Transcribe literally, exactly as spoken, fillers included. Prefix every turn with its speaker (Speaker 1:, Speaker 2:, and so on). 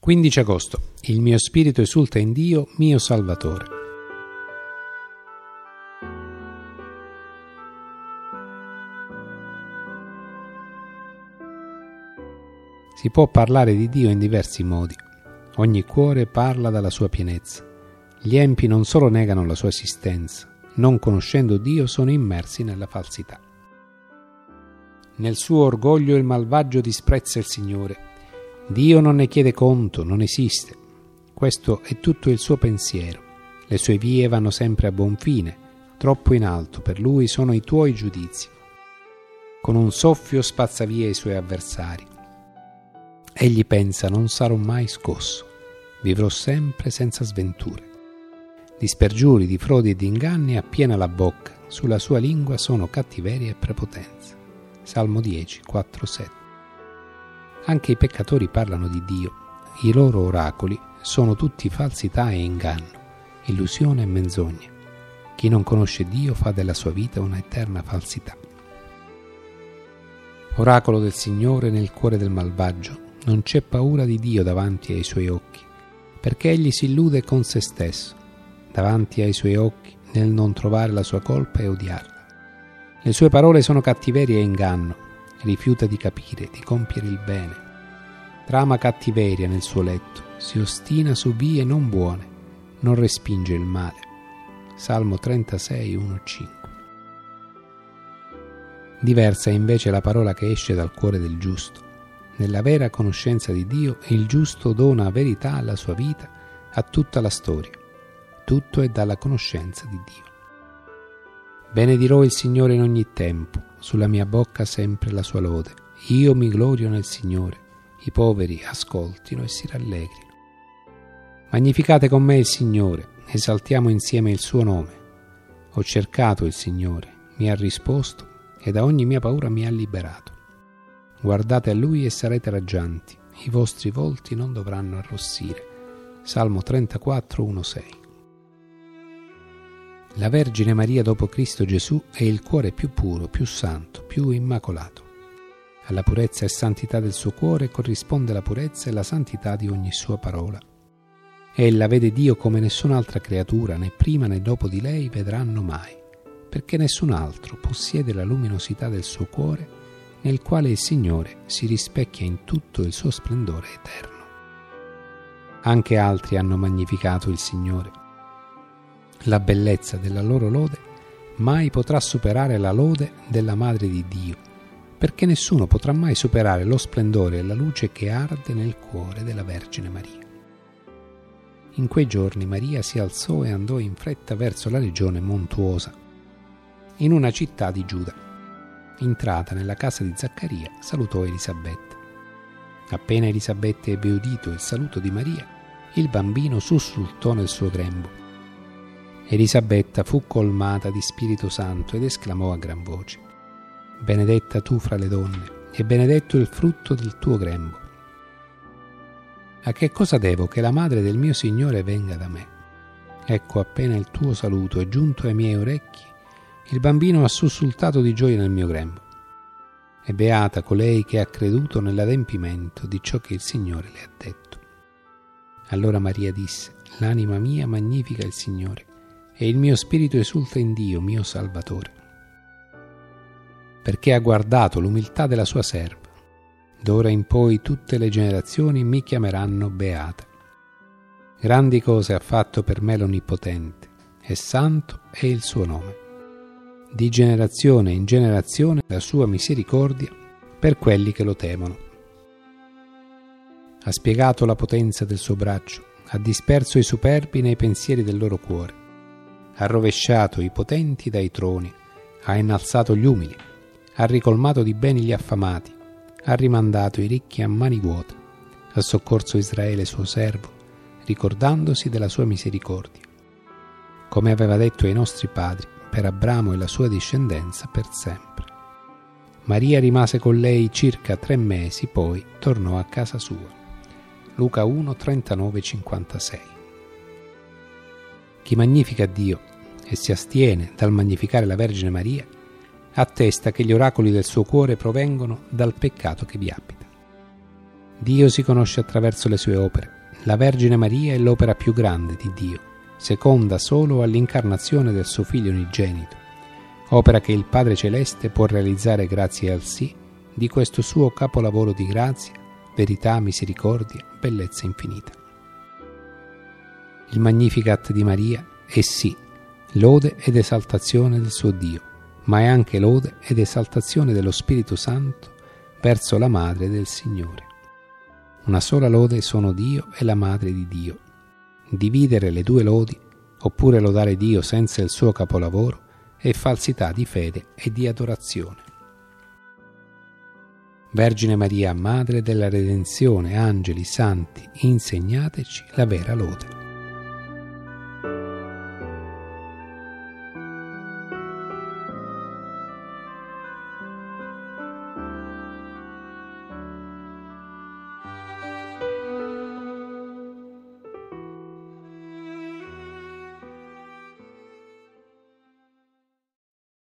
Speaker 1: quindici agosto. Il mio spirito esulta in Dio, mio Salvatore. Si può parlare di Dio in diversi modi. Ogni cuore parla dalla sua pienezza. Gli empi non solo negano la sua esistenza, non conoscendo Dio sono immersi nella falsità. Nel suo orgoglio il malvagio disprezza il Signore. Dio non ne chiede conto, non esiste. Questo è tutto il suo pensiero. Le sue vie vanno sempre a buon fine. Troppo in alto per lui sono i tuoi giudizi. Con un soffio spazza via i suoi avversari. Egli pensa: non sarò mai scosso, vivrò sempre senza sventure. Di spergiuri, di frodi e di inganni appiena la bocca, sulla sua lingua sono cattiveria e prepotenza. Salmo dieci, quattro, sette. Anche i peccatori parlano di Dio, i loro oracoli sono tutti falsità e inganno, illusione e menzogna. Chi non conosce Dio fa della sua vita una eterna falsità. Oracolo del Signore nel cuore del malvagio, non c'è paura di Dio davanti ai suoi occhi, perché egli si illude con se stesso, davanti ai suoi occhi nel non trovare la sua colpa e odiarla. Le sue parole sono cattiveria e inganno, rifiuta di capire, di compiere il bene. Trama cattiveria nel suo letto, si ostina su vie non buone, non respinge il male. Salmo trentasei, uno, cinque. Diversa è invece la parola che esce dal cuore del giusto. Nella vera conoscenza di Dio, il giusto dona verità alla sua vita, a tutta la storia. Tutto è dalla conoscenza di Dio. Benedirò il Signore in ogni tempo, sulla mia bocca sempre la sua lode. Io mi glorio nel Signore, i poveri ascoltino e si rallegrino. Magnificate con me il Signore, esaltiamo insieme il suo nome. Ho cercato il Signore, mi ha risposto e da ogni mia paura mi ha liberato. Guardate a Lui e sarete raggianti, i vostri volti non dovranno arrossire. Salmo trentaquattro, uno, sei. La Vergine Maria dopo Cristo Gesù è il cuore più puro, più santo, più immacolato. Alla purezza e santità del suo cuore corrisponde la purezza e la santità di ogni sua parola. Ella vede Dio come nessun'altra creatura, né prima né dopo di lei vedranno mai, perché nessun altro possiede la luminosità del suo cuore, nel quale il Signore si rispecchia in tutto il suo splendore eterno. Anche altri hanno magnificato il Signore. La bellezza della loro lode mai potrà superare la lode della Madre di Dio, perché nessuno potrà mai superare lo splendore e la luce che arde nel cuore della Vergine Maria. In quei giorni Maria si alzò e andò in fretta verso la regione montuosa, in una città di Giuda. Entrata nella casa di Zaccaria, salutò Elisabetta. Appena Elisabetta ebbe udito il saluto di Maria, il bambino sussultò nel suo grembo. Elisabetta fu colmata di Spirito Santo ed esclamò a gran voce: benedetta tu fra le donne e benedetto il frutto del tuo grembo. A che cosa devo che la madre del mio Signore venga da me? Ecco, appena il tuo saluto è giunto ai miei orecchi, il bambino ha sussultato di gioia nel mio grembo. E beata colei che ha creduto nell'adempimento di ciò che il Signore le ha detto. Allora Maria disse: l'anima mia magnifica il Signore, e il mio spirito esulta in Dio, mio Salvatore, perché ha guardato l'umiltà della sua serva. D'ora in poi tutte le generazioni mi chiameranno beata. Grandi cose ha fatto per me l'Onnipotente, e santo è il suo nome. Di generazione in generazione la sua misericordia per quelli che lo temono. Ha spiegato la potenza del suo braccio, ha disperso i superbi nei pensieri del loro cuore. Ha rovesciato i potenti dai troni, ha innalzato gli umili, ha ricolmato di beni gli affamati, ha rimandato i ricchi a mani vuote, ha soccorso Israele suo servo, ricordandosi della sua misericordia, come aveva detto ai nostri padri, per Abramo e la sua discendenza per sempre. Maria rimase con lei circa tre mesi, poi tornò a casa sua. Luca uno, trentanove, cinquantasei. Chi magnifica Dio e si astiene dal magnificare la Vergine Maria attesta che gli oracoli del suo cuore provengono dal peccato che vi abita. Dio si conosce attraverso le sue opere. La Vergine Maria è l'opera più grande di Dio, seconda solo all'incarnazione del suo Figlio unigenito, opera che il Padre Celeste può realizzare grazie al sì di questo suo capolavoro di grazia, verità, misericordia, bellezza infinita. Il Magnificat di Maria è sì, lode ed esaltazione del suo Dio, ma è anche lode ed esaltazione dello Spirito Santo verso la Madre del Signore. Una sola lode sono Dio e la Madre di Dio. Dividere le due lodi, oppure lodare Dio senza il suo capolavoro, è falsità di fede e di adorazione. Vergine Maria, Madre della Redenzione, angeli, santi, insegnateci la vera lode.